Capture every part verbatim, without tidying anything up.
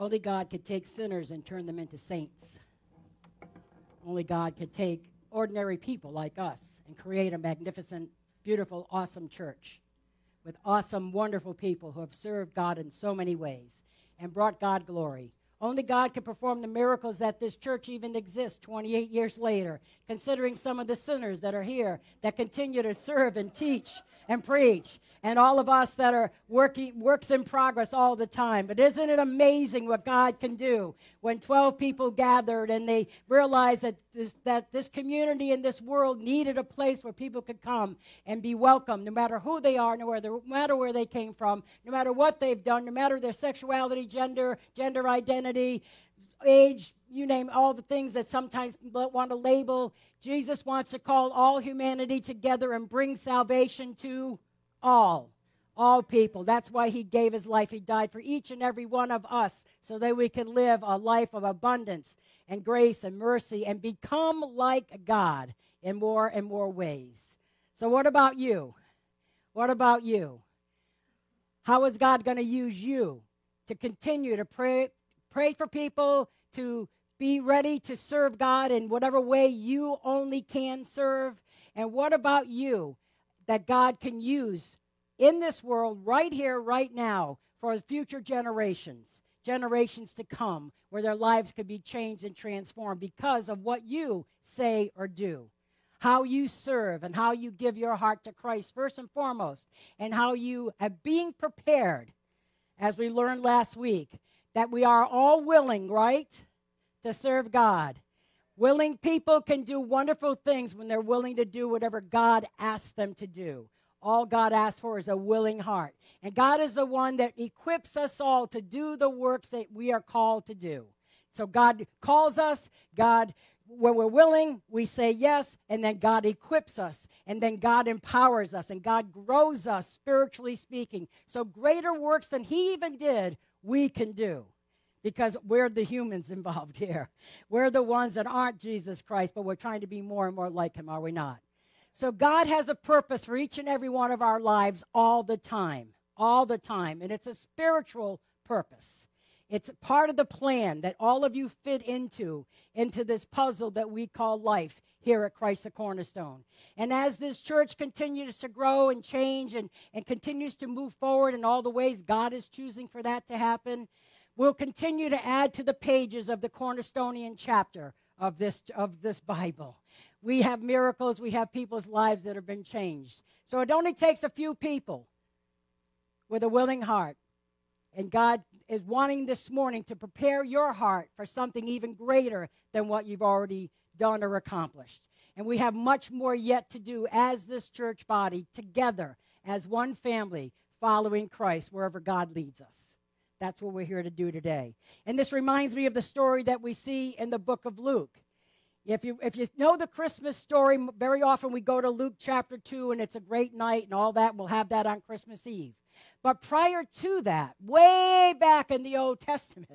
Only God could take sinners and turn them into saints. Only God could take ordinary people like us and create a magnificent, beautiful, awesome church with awesome, wonderful people who have served God in so many ways and brought God glory. Only God can perform the miracles that this church even exists twenty-eight years later, considering some of the sinners that are here that continue to serve and teach and preach, and all of us that are working works in progress all the time. But isn't it amazing what God can do when twelve people gathered and they realized that this, that this community and this world needed a place where people could come and be welcome, no matter who they are, no matter, no matter where they came from, no matter what they've done, no matter their sexuality, gender, gender identity, age, you name all the things that sometimes people want to label. Jesus wants to call all humanity together and bring salvation to all, all people. That's why he gave his life. He died for each and every one of us so that we can live a life of abundance and grace and mercy and become like God in more and more ways. So what about you? What about you? How is God going to use you to continue to pray, pray for people, to be ready to serve God in whatever way you only can serve? And what about you that God can use in this world right here, right now, for future generations, generations to come, where their lives could be changed and transformed because of what you say or do, how you serve and how you give your heart to Christ first and foremost, and how you are being prepared, as we learned last week, that we are all willing, right, to serve God. Willing people can do wonderful things when they're willing to do whatever God asks them to do. All God asks for is a willing heart. And God is the one that equips us all to do the works that we are called to do. So God calls us, God, when we're willing, we say yes, and then God equips us, and then God empowers us, and God grows us, spiritually speaking. So greater works than he even did, we can do. Because we're the humans involved here. We're the ones that aren't Jesus Christ, but we're trying to be more and more like him, are we not? So God has a purpose for each and every one of our lives all the time, all the time. And it's a spiritual purpose. It's part of the plan that all of you fit into, into this puzzle that we call life here at Christ the Cornerstone. And as this church continues to grow and change and, and continues to move forward in all the ways God is choosing for that to happen, we'll continue to add to the pages of the Cornerstonian chapter of this, of this Bible. We have miracles. We have people's lives that have been changed. So it only takes a few people with a willing heart. And God is wanting this morning to prepare your heart for something even greater than what you've already done or accomplished. And we have much more yet to do as this church body together as one family following Christ wherever God leads us. That's what we're here to do today. And this reminds me of the story that we see in the book of Luke. If you, if you know the Christmas story, very often we go to Luke chapter two, and it's a great night and all that. We'll have that on Christmas Eve. But prior to that, way back in the Old Testament,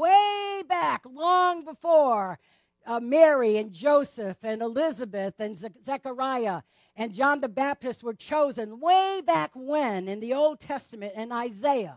way back, long before uh, Mary and Joseph and Elizabeth and Ze- Zechariah and John the Baptist were chosen, way back when in the Old Testament and Isaiah,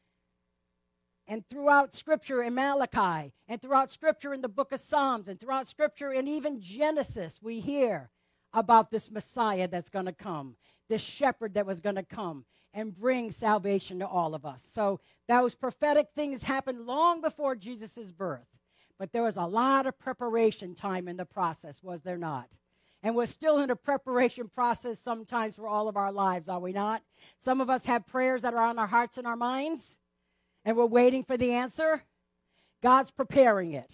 and throughout Scripture in Malachi, and throughout Scripture in the book of Psalms, and throughout Scripture and even Genesis, we hear about this Messiah that's going to come, this shepherd that was going to come and bring salvation to all of us. So those prophetic things happened long before Jesus' birth. But there was a lot of preparation time in the process, was there not? And we're still in a preparation process sometimes for all of our lives, are we not? Some of us have prayers that are on our hearts and our minds, and we're waiting for the answer. God's preparing it.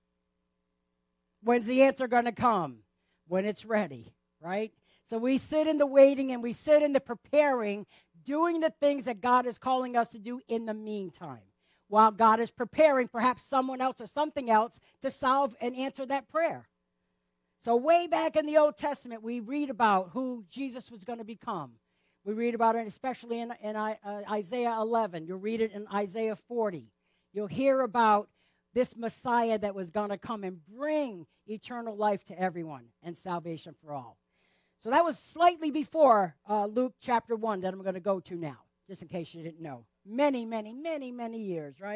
When's the answer going to come? When it's ready, right? So we sit in the waiting and we sit in the preparing, doing the things that God is calling us to do in the meantime, while God is preparing perhaps someone else or something else to solve and answer that prayer. So way back in the Old Testament, we read about who Jesus was going to become. We read about it especially in, in uh, Isaiah eleven. You'll read it in Isaiah forty. You'll hear about this Messiah that was going to come and bring eternal life to everyone and salvation for all. So that was slightly before uh, Luke chapter one that I'm going to go to now, just in case you didn't know. Many, many, many, many years, right?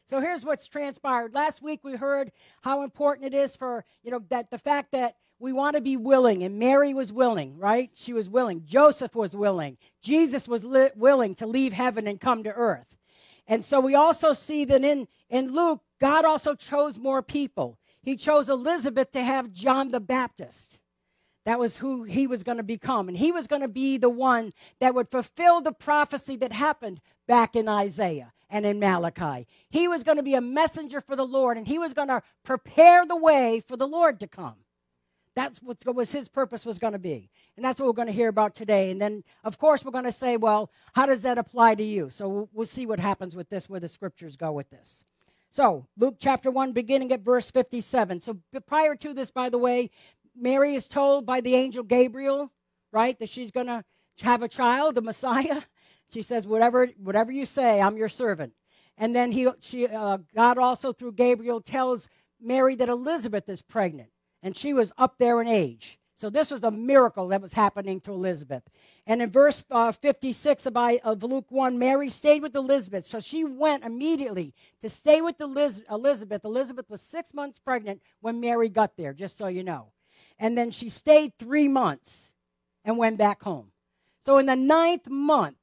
So here's what's transpired. Last week we heard how important it is for, you know, that the fact that we want to be willing, and Mary was willing, right? She was willing. Joseph was willing. Jesus was li- willing to leave heaven and come to earth. And so we also see that in, in Luke, God also chose more people. He chose Elizabeth to have John the Baptist. That was who he was going to become. And he was going to be the one that would fulfill the prophecy that happened back in Isaiah and in Malachi. He was going to be a messenger for the Lord, and he was going to prepare the way for the Lord to come. That's what was his purpose was going to be. And that's what we're going to hear about today. And then, of course, we're going to say, well, how does that apply to you? So we'll, we'll see what happens with this, where the scriptures go with this. So Luke chapter one, beginning at verse fifty-seven. So prior to this, by the way, Mary is told by the angel Gabriel, right, that she's going to have a child, the Messiah. She says, whatever whatever you say, I'm your servant. And then he, she, uh, God also, through Gabriel, tells Mary that Elizabeth is pregnant. And she was up there in age. So this was a miracle that was happening to Elizabeth. And in verse uh, fifty-six of, I, of Luke one, Mary stayed with Elizabeth. So she went immediately to stay with Eliz- Elizabeth. Elizabeth was six months pregnant when Mary got there, just so you know. And then she stayed three months and went back home. So in the ninth month,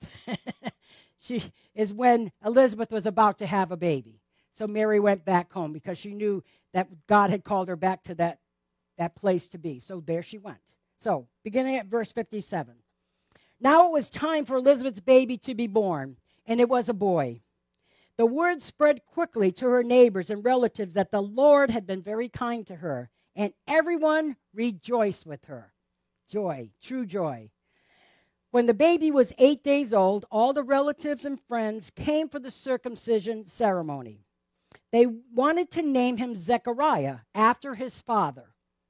she is when Elizabeth was about to have a baby. So Mary went back home because she knew that God had called her back to that, that place to be. So there she went. So beginning at verse fifty-seven. Now it was time for Elizabeth's baby to be born, and it was a boy. The word spread quickly to her neighbors and relatives that the Lord had been very kind to her, and everyone rejoiced with her. Joy, true joy. When the baby was eight days old, all the relatives and friends came for the circumcision ceremony. They wanted to name him Zechariah after his father.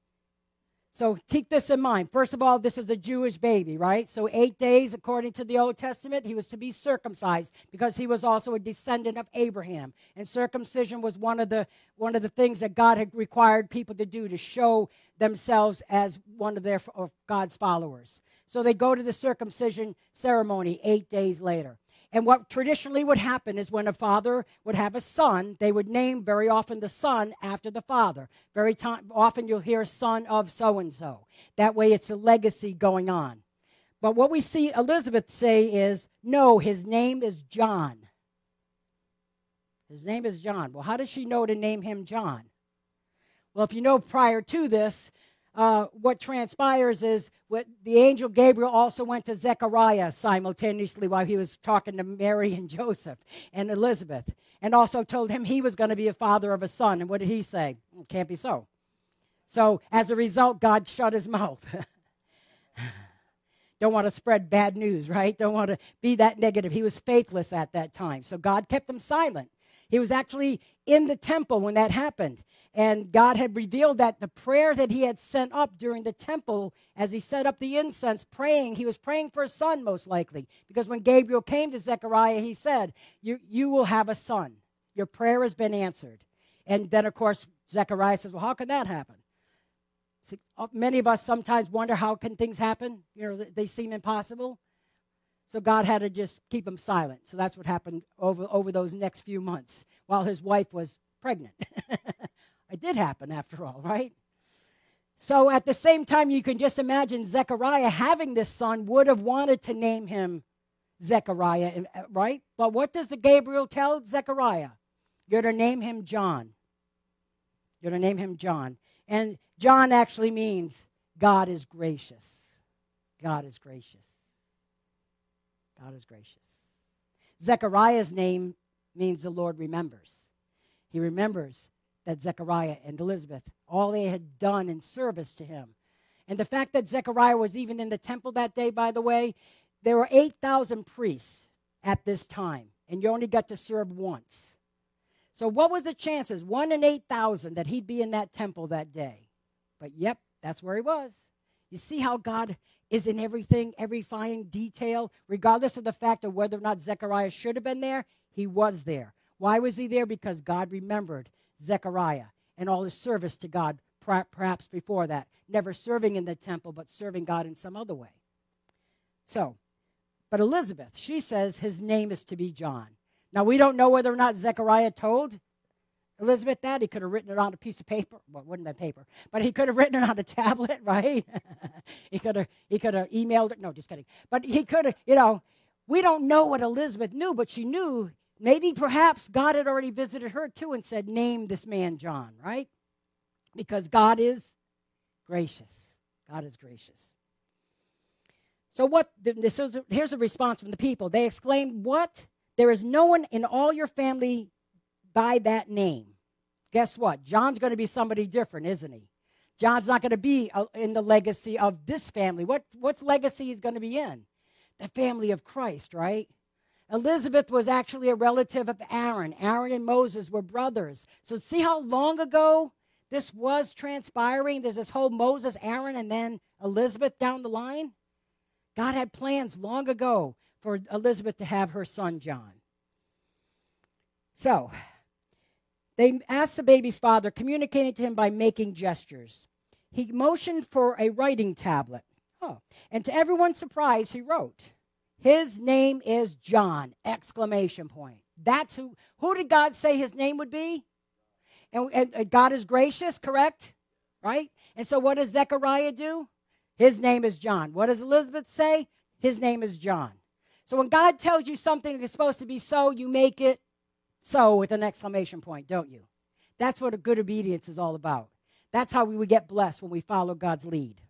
So keep this in mind. First of all, this is a Jewish baby, right? So eight days, according to the Old Testament, he was to be circumcised because he was also a descendant of Abraham. And circumcision was one of the one of the things that God had required people to do to show themselves as one of their of God's followers. So they go to the circumcision ceremony eight days later. And what traditionally would happen is when a father would have a son, they would name very often the son after the father. Very time, often you'll hear son of so-and-so. That way it's a legacy going on. But what we see Elizabeth say is, no, his name is John. His name is John. Well, how does she know to name him John? Well, if you know prior to this, Uh, what transpires is what the angel Gabriel also went to Zechariah simultaneously while he was talking to Mary and Joseph and Elizabeth, and also told him he was going to be a father of a son. And what did he say? It can't be so. So as a result, God shut his mouth. Don't want to spread bad news, right? Don't want to be that negative. He was faithless at that time. So God kept him silent. He was actually in the temple when that happened. And God had revealed that the prayer that he had sent up during the temple, as he set up the incense, praying, he was praying for a son most likely. Because when Gabriel came to Zechariah, he said, you, you will have a son. Your prayer has been answered. And then, of course, Zechariah says, well, how can that happen? So, many of us sometimes wonder how can things happen? You know, they seem impossible. So God had to just keep him silent. So that's what happened over, over those next few months while his wife was pregnant. It did happen after all, right? So at the same time, you can just imagine Zechariah having this son would have wanted to name him Zechariah, right? But what does the Gabriel tell Zechariah? You're to name him John. You're to name him John. And John actually means God is gracious. God is gracious. God is gracious. Zechariah's name means the Lord remembers. He remembers that Zechariah and Elizabeth, all they had done in service to him. And the fact that Zechariah was even in the temple that day, by the way, there were eight thousand priests at this time, and you only got to serve once. So what was the chances, one in eight thousand, that he'd be in that temple that day? But yep, that's where he was. You see how God is in everything, every fine detail, regardless of the fact of whether or not Zechariah should have been there, he was there. Why was he there? Because God remembered Zechariah and all his service to God, perhaps before that, never serving in the temple, but serving God in some other way. So, but Elizabeth, she says his name is to be John. Now, we don't know whether or not Zechariah told Elizabeth that. He could have written it on a piece of paper. Well, it wouldn't have been paper. But he could have written it on a tablet, right? he could have he could have emailed it. No, just kidding. But he could have, you know, we don't know what Elizabeth knew, but she knew maybe perhaps God had already visited her too and said, name this man John, right? Because God is gracious. God is gracious. So what? This is, here's a response from the people. They exclaimed, what? There is no one in all your family by that name. Guess what? John's going to be somebody different, isn't he? John's not going to be uh, in the legacy of this family. What what's legacy he's going to be in? The family of Christ, right? Elizabeth was actually a relative of Aaron. Aaron and Moses were brothers. So see how long ago this was transpiring? There's this whole Moses, Aaron, and then Elizabeth down the line. God had plans long ago for Elizabeth to have her son John. So, they asked the baby's father, communicating to him by making gestures. He motioned for a writing tablet. Oh, and to everyone's surprise, he wrote, his name is John, exclamation point. That's who, who did God say his name would be? And, and, and God is gracious, correct? Right? And so what does Zechariah do? His name is John. What does Elizabeth say? His name is John. So when God tells you something is supposed to be so, you make it so with an exclamation point, don't you? That's what a good obedience is all about. That's how we would get blessed when we follow God's lead.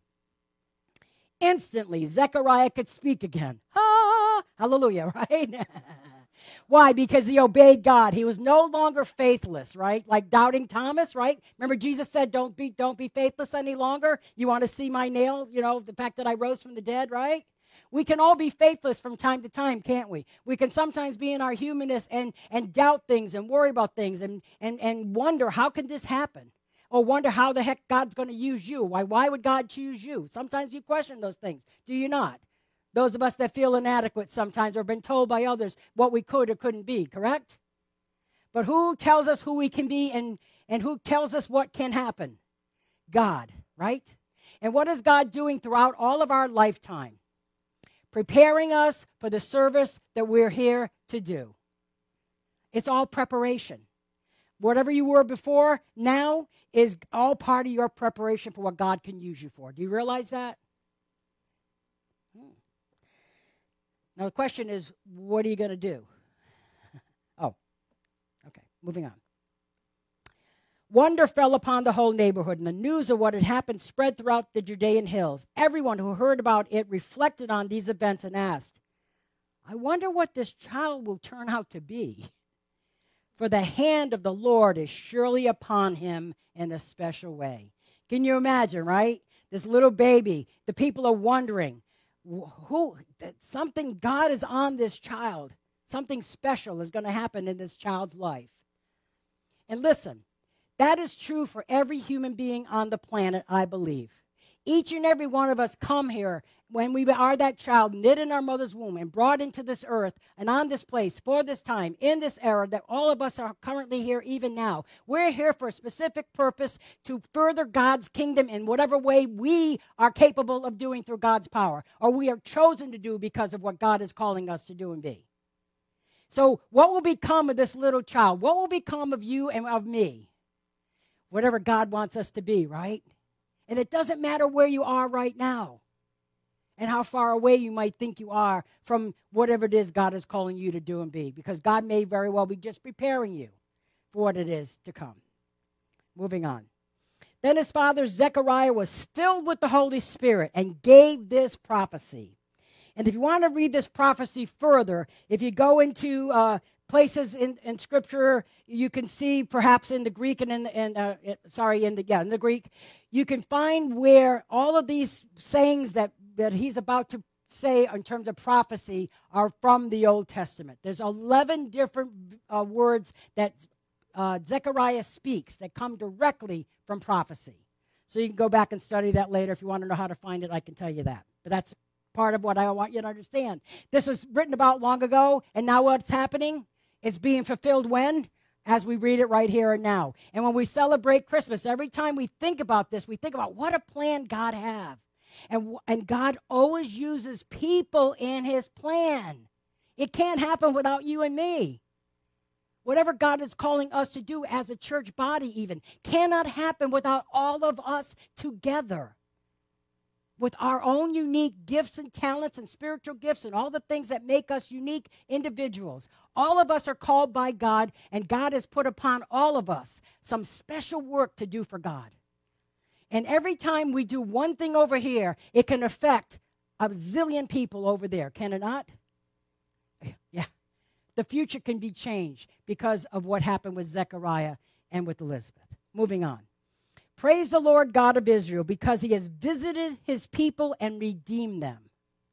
Instantly, Zechariah could speak again. Ah, hallelujah, right? Why? Because he obeyed God. He was no longer faithless, right? Like doubting Thomas, right? Remember Jesus said, don't be, don't be faithless any longer. You want to see my nail, you know, the fact that I rose from the dead, right? We can all be faithless from time to time, can't we? We can sometimes be in our humanness and, and doubt things and worry about things and, and, and wonder, how can this happen? Or wonder how the heck God's going to use you. Why, why would God choose you? Sometimes you question those things. Do you not? Those of us that feel inadequate sometimes or been told by others what we could or couldn't be, correct? But who tells us who we can be and, and who tells us what can happen? God, right? And what is God doing throughout all of our lifetime? Preparing us for the service that we're here to do. It's all preparation. Whatever you were before, now is all part of your preparation for what God can use you for. Do you realize that? Hmm. Now the question is, what are you going to do? Oh, okay, moving on. Wonder fell upon the whole neighborhood, and the news of what had happened spread throughout the Judean hills. Everyone who heard about it reflected on these events and asked, I wonder what this child will turn out to be. For the hand of the Lord is surely upon him in a special way. Can you imagine, right? This little baby, the people are wondering, who, that something, God is on this child. Something special is going to happen in this child's life. And listen, that is true for every human being on the planet, I believe. Each and every one of us come here when we are that child knit in our mother's womb and brought into this earth and on this place for this time, in this era that all of us are currently here even now. We're here for a specific purpose to further God's kingdom in whatever way we are capable of doing through God's power, or we are chosen to do because of what God is calling us to do and be. So what will become of this little child? What will become of you and of me? Whatever God wants us to be, right? And it doesn't matter where you are right now and how far away you might think you are from whatever it is God is calling you to do and be, because God may very well be just preparing you for what it is to come. Moving on. Then his father Zechariah was filled with the Holy Spirit and gave this prophecy. And if you want to read this prophecy further, if you go into uh, places in, in Scripture, you can see perhaps in the Greek and in the, in, uh, sorry, in the, yeah, in the Greek, you can find where all of these sayings that, that he's about to say in terms of prophecy are from the Old Testament. There's eleven different uh, words that uh, Zechariah speaks that come directly from prophecy. So you can go back and study that later. If you want to know how to find it, I can tell you that. But that's part of what I want you to understand. This was written about long ago, and now what's happening? It's being fulfilled when? As we read it right here and now. And when we celebrate Christmas, every time we think about this, we think about what a plan God have. And, and God always uses people in his plan. It can't happen without you and me. whatever God is calling us to do as a church body even, cannot happen without all of us together. With our own unique gifts and talents and spiritual gifts and all the things that make us unique individuals. All of us are called by God, and God has put upon all of us some special work to do for God. And every time we do one thing over here, it can affect a zillion people over there, can it not? Yeah. The future can be changed because of what happened with Zechariah and with Elizabeth. Moving on. Praise the Lord God of Israel, because he has visited his people and redeemed them.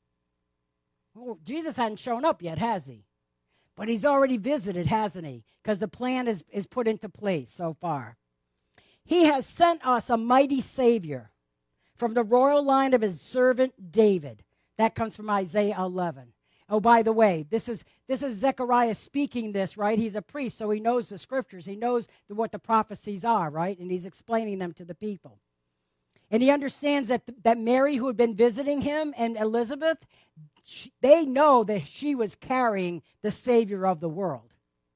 Well, Jesus hadn't shown up yet, has he? But he's already visited, hasn't he? Because the plan is, is put into place so far. He has sent us a mighty Savior from the royal line of his servant David. That comes from Isaiah eleven. Oh, by the way, this is this is Zechariah speaking this, right? He's a priest, so he knows the scriptures. He knows the, what the prophecies are, right? And he's explaining them to the people. And he understands that, that Mary, who had been visiting him, and Elizabeth, she, they know that she was carrying the Savior of the world.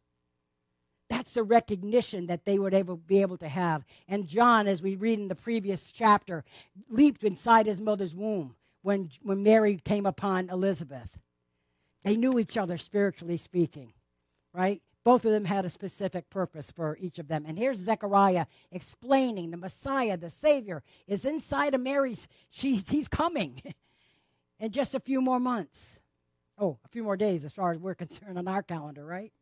That's the recognition that they would able, be able to have. And John, as we read in the previous chapter, leaped inside his mother's womb when, when Mary came upon Elizabeth. They knew each other spiritually speaking, right? Both of them had a specific purpose for each of them. And here's Zechariah explaining the Messiah, the Savior, is inside of Mary's. She, he's coming in just a few more months. Oh, a few more days as far as we're concerned on our calendar, right?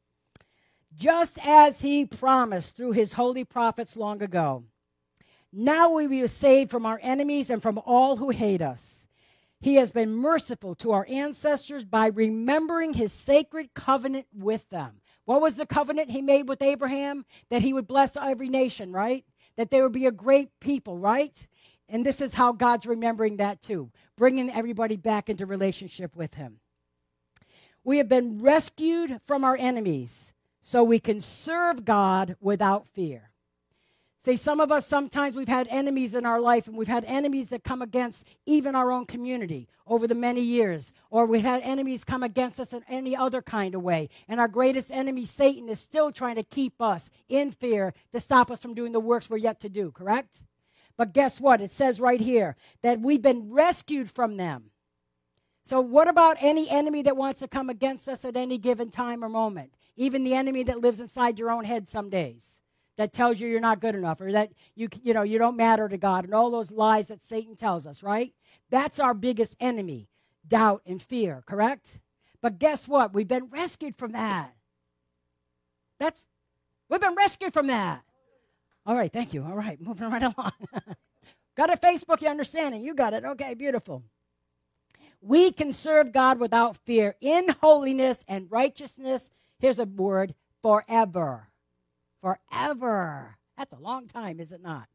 Just as he promised through his holy prophets long ago. Now we will be saved from our enemies and from all who hate us. He has been merciful to our ancestors by remembering his sacred covenant with them. What was the covenant he made with Abraham? That he would bless every nation, right? That they would be a great people, right? And this is how God's remembering that too, bringing everybody back into relationship with him. We have been rescued from our enemies so we can serve God without fear. See, some of us, sometimes we've had enemies in our life, and we've had enemies that come against even our own community over the many years. Or we've had enemies come against us in any other kind of way. And our greatest enemy, Satan, is still trying to keep us in fear to stop us from doing the works we're yet to do, correct? But guess what? It says right here that we've been rescued from them. So what about any enemy that wants to come against us at any given time or moment? Even the enemy that lives inside your own head some days. That tells you you're not good enough, or that you you know you don't matter to God, and all those lies that Satan tells us, right? That's our biggest enemy, doubt and fear, correct? But guess what? We've been rescued from that. That's we've been rescued from that. All right, thank you. All right, moving right along. Got a Facebook, you understand it. You got it. Okay, beautiful. We can serve God without fear in holiness and righteousness. Here's a word, forever. Forever. That's a long time, is it not?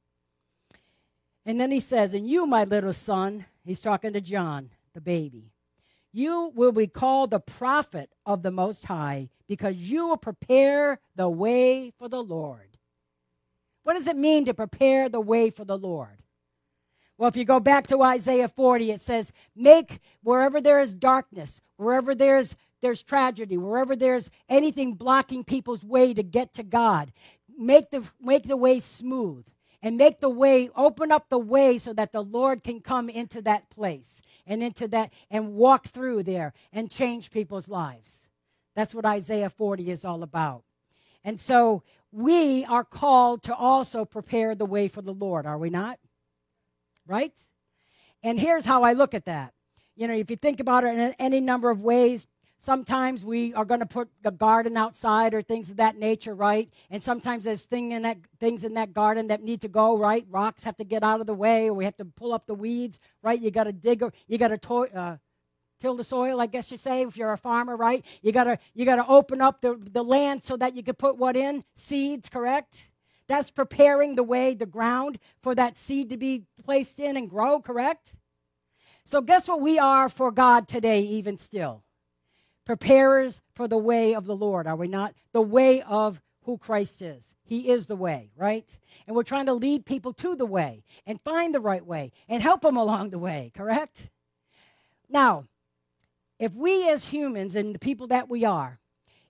And then he says, and you, my little son, he's talking to John, the baby, you will be called the prophet of the Most High because you will prepare the way for the Lord. What does it mean to prepare the way for the Lord? Well, if you go back to Isaiah forty, it says, make wherever there is darkness, wherever there's there's tragedy, wherever there's anything blocking people's way to get to God, make the make the way smooth and make the way, open up the way so that the Lord can come into that place and into that and walk through there and change people's lives. That's what Isaiah forty is all about. And so we are called to also prepare the way for the Lord, are we not? Right? And here's how I look at that. You know, if you think about it in any number of ways, sometimes we are going to put a garden outside or things of that nature, right? And sometimes there's thing in that, things in that garden that need to go, right? Rocks have to get out of the way, or we have to pull up the weeds, right? You got to dig, or you got to to- uh, till the soil, I guess you say, if you're a farmer, right? You got to you got to open up the, the land so that you can put what in? Seeds, correct? That's preparing the way, the ground, for that seed to be placed in and grow, correct? So guess what we are for God today, even still? Preparers for the way of the Lord, are we not? The way of who Christ is. He is the way, right? And we're trying to lead people to the way and find the right way and help them along the way, correct? Now, if we as humans and the people that we are,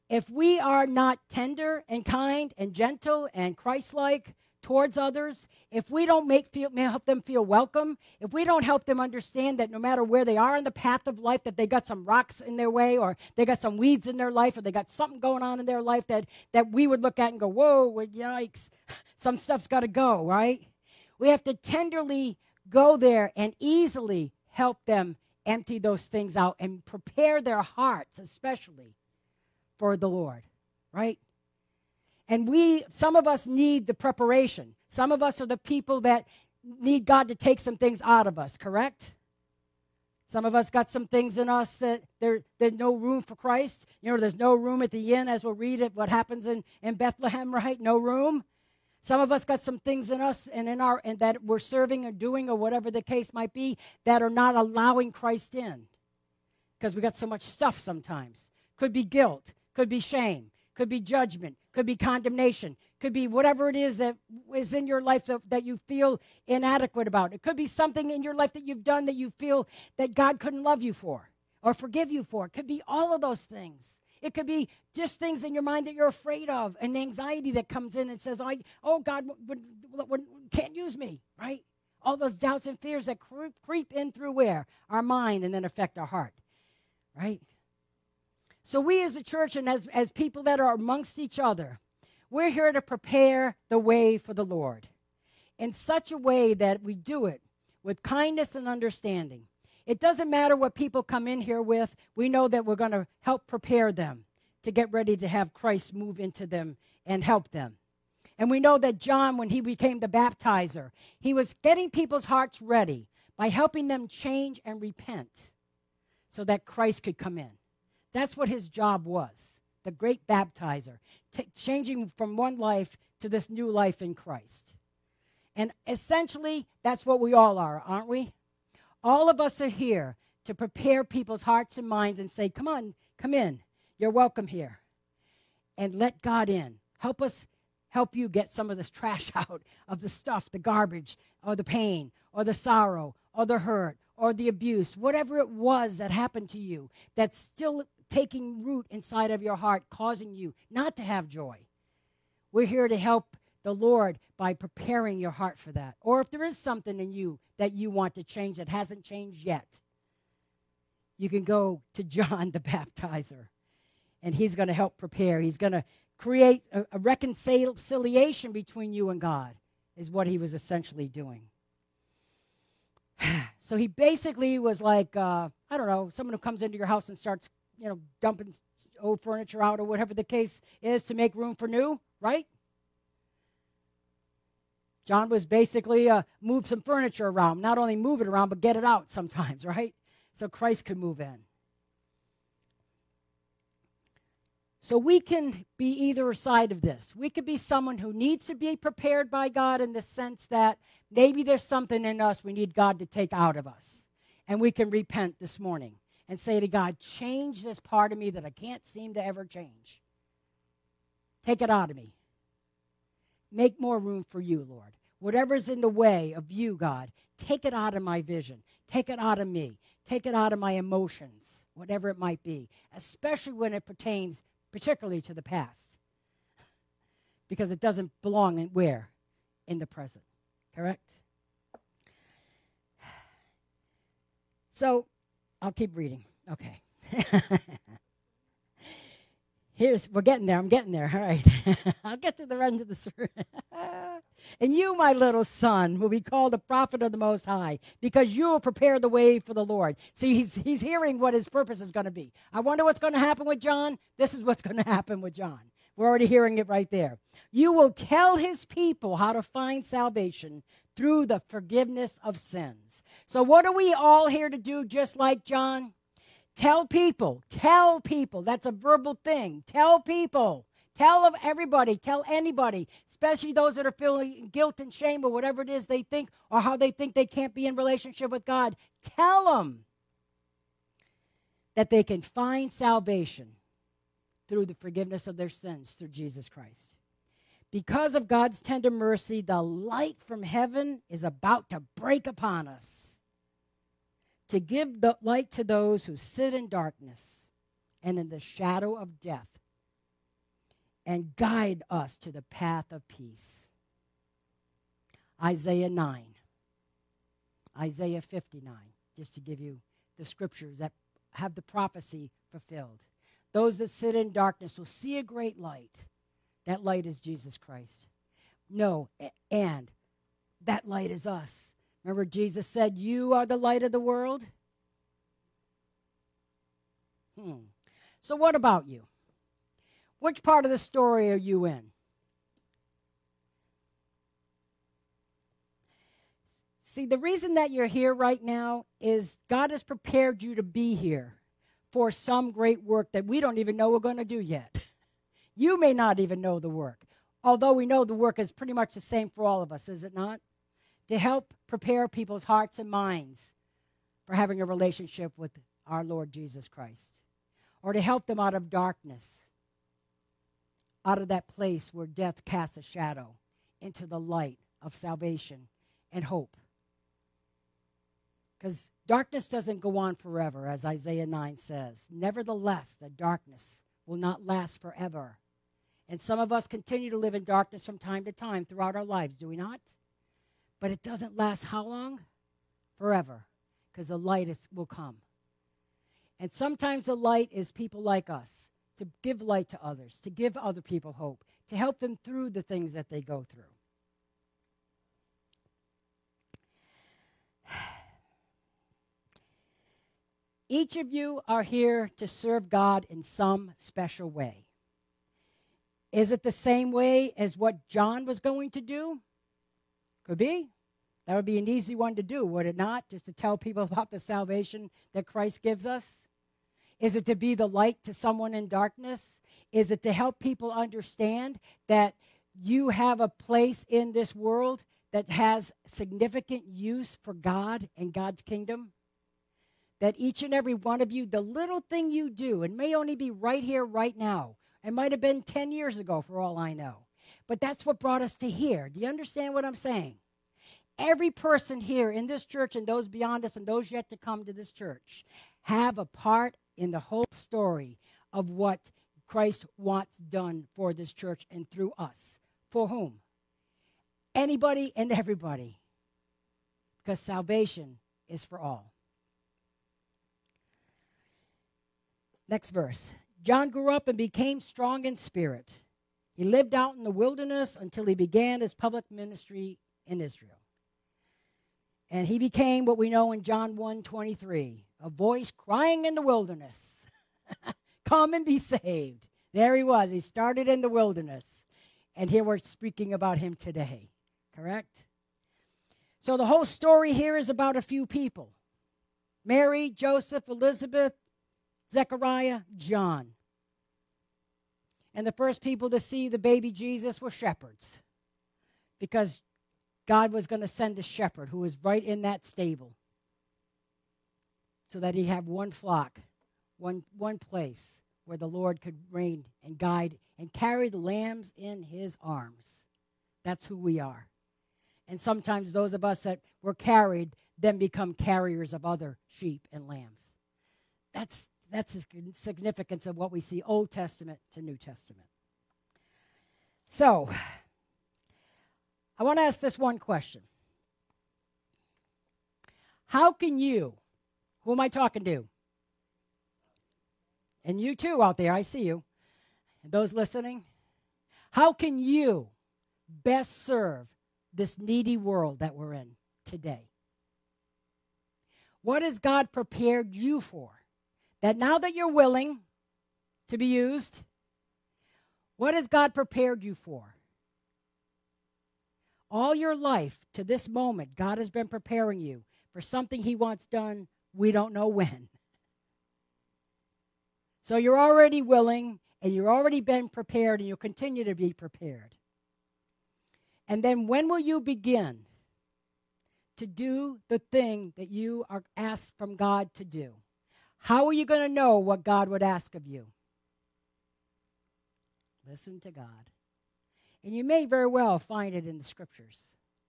if we are not tender and kind and gentle and Christ-like towards others, if we don't make feel, help them feel welcome, if we don't help them understand that no matter where they are on the path of life, that they got some rocks in their way, or they got some weeds in their life, or they got something going on in their life that, that we would look at and go, whoa, well, yikes, some stuff's got to go, right? We have to tenderly go there and easily help them empty those things out and prepare their hearts, especially for the Lord, right? And we, some of us need the preparation. Some of us are the people that need God to take some things out of us, correct? Some of us got some things in us that there, there's no room for Christ. You know, there's no room at the inn, as we'll read it, what happens in, in Bethlehem, right? No room. Some of us got some things in us and in our and that we're serving or doing or whatever the case might be that are not allowing Christ in. Because we got so much stuff sometimes. Could be guilt, could be shame, could be judgment, could be condemnation, could be whatever it is that is in your life that, that you feel inadequate about. It could be something in your life that you've done that you feel that God couldn't love you for or forgive you for. It could be all of those things. It could be just things in your mind that you're afraid of, and the anxiety that comes in and says, oh, I, oh God would, would, would, can't use me, right? All those doubts and fears that creep, creep in through where? Our mind, and then affect our heart, right? So we as a church and as, as people that are amongst each other, we're here to prepare the way for the Lord in such a way that we do it with kindness and understanding. It doesn't matter what people come in here with. We know that we're going to help prepare them to get ready to have Christ move into them and help them. And we know that John, when he became the baptizer, he was getting people's hearts ready by helping them change and repent so that Christ could come in. That's what his job was, the great baptizer, t- changing from one life to this new life in Christ. And essentially, that's what we all are, aren't we? All of us are here to prepare people's hearts and minds and say, come on, come in. You're welcome here. And let God in. Help us help you get some of this trash out of the stuff, the garbage, or the pain, or the sorrow, or the hurt, or the abuse, whatever it was that happened to you that's still taking root inside of your heart, causing you not to have joy. We're here to help the Lord by preparing your heart for that. Or if there is something in you that you want to change that hasn't changed yet, you can go to John the baptizer, and he's going to help prepare. He's going to create a, a reconciliation between you and God, is what he was essentially doing. So he basically was like, uh, I don't know, someone who comes into your house and starts, you know, dumping old furniture out or whatever the case is to make room for new, right? John was basically uh, move some furniture around. Not only move it around, but get it out sometimes, right? So Christ could move in. So we can be either side of this. We could be someone who needs to be prepared by God in the sense that maybe there's something in us we need God to take out of us. And we can repent this morning and say to God, change this part of me that I can't seem to ever change. Take it out of me. Make more room for you, Lord. Whatever's in the way of you, God, take it out of my vision. Take it out of me. Take it out of my emotions, whatever it might be, especially when it pertains particularly to the past, because it doesn't belong in where? In the present, correct? So I'll keep reading. Okay. Here's, we're getting there. I'm getting there. All right. I'll get to the end of the sermon. And you, my little son, will be called a prophet of the Most High, because you will prepare the way for the Lord. See, he's, he's hearing what his purpose is going to be. I wonder what's going to happen with John. This is what's going to happen with John. We're already hearing it right there. You will tell his people how to find salvation through the forgiveness of sins. So what are we all here to do just like John? Tell people, tell people. That's a verbal thing. Tell people. Tell of everybody. Tell anybody, especially those that are feeling guilt and shame or whatever it is they think or how they think they can't be in relationship with God. Tell them that they can find salvation through the forgiveness of their sins through Jesus Christ. Because of God's tender mercy, the light from heaven is about to break upon us, to give the light to those who sit in darkness and in the shadow of death. and guide us to the path of peace. Isaiah nine, Isaiah fifty-nine, just to give you the scriptures that have the prophecy fulfilled. Those that sit in darkness will see a great light. That light is Jesus Christ. No, and that light is us. Remember, Jesus said, you are the light of the world? Hmm. So what about you? Which part of the story are you in? See, the reason that you're here right now is God has prepared you to be here for some great work that we don't even know we're going to do yet. You may not even know the work, although we know the work is pretty much the same for all of us, is it not? To help prepare people's hearts and minds for having a relationship with our Lord Jesus Christ, or to help them out of darkness, out of that place where death casts a shadow, into the light of salvation and hope. Because darkness doesn't go on forever, as Isaiah nine says. Nevertheless, the darkness will not last forever. And some of us continue to live in darkness from time to time throughout our lives, do we not? But it doesn't last how long? Forever. Because the light is, will come. And sometimes the light is people like us, to give light to others, to give other people hope, to help them through the things that they go through. Each of you are here to serve God in some special way. Is it the same way as what John was going to do? Could be. That would be an easy one to do, would it not? Just to tell people about the salvation that Christ gives us? Is it to be the light to someone in darkness? Is it to help people understand that you have a place in this world that has significant use for God and God's kingdom? That each and every one of you, the little thing you do, it may only be right here, right now. It might have been ten years ago for all I know. But that's what brought us to here. Do you understand what I'm saying? Every person here in this church and those beyond us and those yet to come to this church have a part in the whole story of what Christ wants done for this church and through us. For whom? Anybody and everybody. Because salvation is for all. Next verse. John grew up and became strong in spirit. He lived out in the wilderness until he began his public ministry in Israel. And he became what we know in John one twenty-three, a voice crying in the wilderness, come and be saved. There he was. He started in the wilderness. And here we're speaking about him today. Correct? So the whole story here is about a few people. Mary, Joseph, Elizabeth, Zechariah, John. And the first people to see the baby Jesus were shepherds, because God was going to send a shepherd who was right in that stable so that he'd have one flock, one, one place where the Lord could reign and guide and carry the lambs in his arms. That's who we are. And sometimes those of us that were carried then become carriers of other sheep and lambs. That's That's the significance of what we see Old Testament to New Testament. So, I want to ask this one question. How can you, who am I talking to? And you too out there, I see you. And those listening, how can you best serve this needy world that we're in today? What has God prepared you for? That now that you're willing to be used, what has God prepared you for? All your life to this moment, God has been preparing you for something he wants done, we don't know when. So you're already willing, and you've already been prepared, and you'll continue to be prepared. And then when will you begin to do the thing that you are asked from God to do? How are you going to know what God would ask of you? Listen to God. And you may very well find it in the scriptures.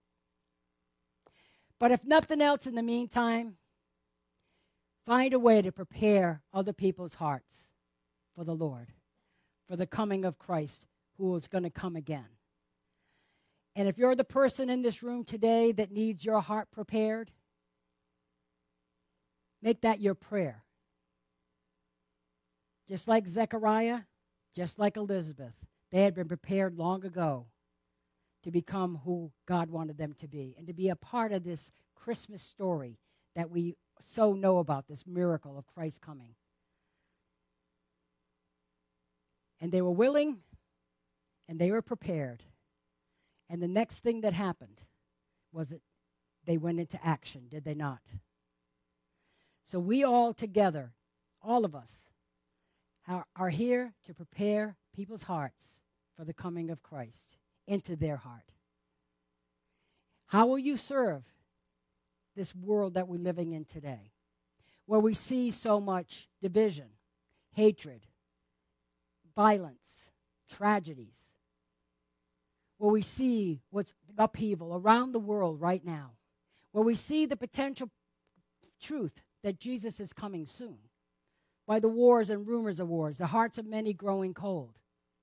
But if nothing else in the meantime, find a way to prepare other people's hearts for the Lord, for the coming of Christ, who is going to come again. And if you're the person in this room today that needs your heart prepared, make that your prayer. Just like Zechariah, just like Elizabeth, they had been prepared long ago to become who God wanted them to be and to be a part of this Christmas story that we so know about, this miracle of Christ coming. And they were willing and they were prepared. And the next thing that happened was that they went into action, did they not? So we all together, all of us, are, are here to prepare people's hearts for the coming of Christ into their heart. How will you serve this world that we're living in today, where we see so much division, hatred, violence, tragedies, where we see what's upheaval around the world right now, where we see the potential truth that Jesus is coming soon, by the wars and rumors of wars, the hearts of many growing cold,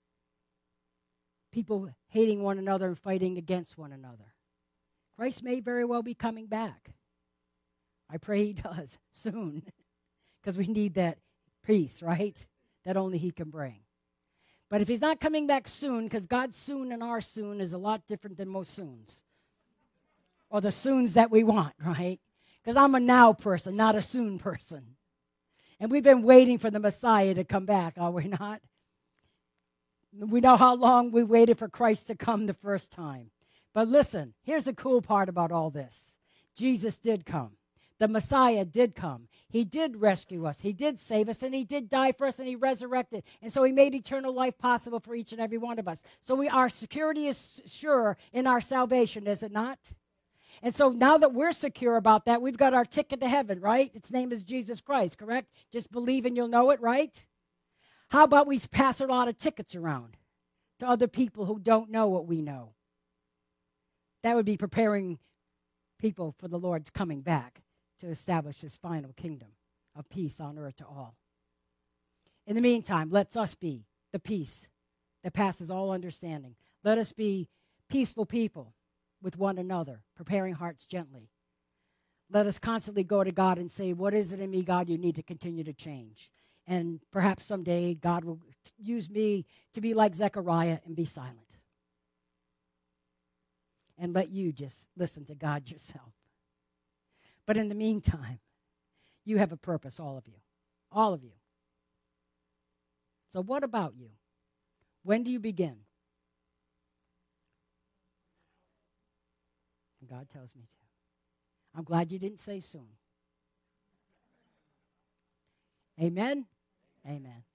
people hating one another and fighting against one another. Christ may very well be coming back. I pray he does soon, because we need that peace, right, that only he can bring. But if he's not coming back soon, because God's soon and our soon is a lot different than most soons, or the soons that we want, right? Because I'm a now person, not a soon person. And we've been waiting for the Messiah to come back, are we not? We know how long we waited for Christ to come the first time. But listen, here's the cool part about all this. Jesus did come. The Messiah did come. He did rescue us. He did save us, and he did die for us, and he resurrected. And so he made eternal life possible for each and every one of us. So we, our security is sure in our salvation, is it not? And so now that we're secure about that, we've got our ticket to heaven, right? Its name is Jesus Christ, correct? Just believe and you'll know it, right? How about we pass a lot of tickets around to other people who don't know what we know? That would be preparing people for the Lord's coming back to establish his final kingdom of peace on earth to all. In the meantime, let us be the peace that passes all understanding. Let us be peaceful people with one another, preparing hearts gently. Let us constantly go to God and say, what is it in me, God, you need to continue to change? And perhaps someday God will use me to be like Zechariah and be silent. And let you just listen to God yourself. But in the meantime, you have a purpose, all of you. All of you. So what about you? When do you begin? And God tells me to. I'm glad you didn't say soon. Amen? Amen.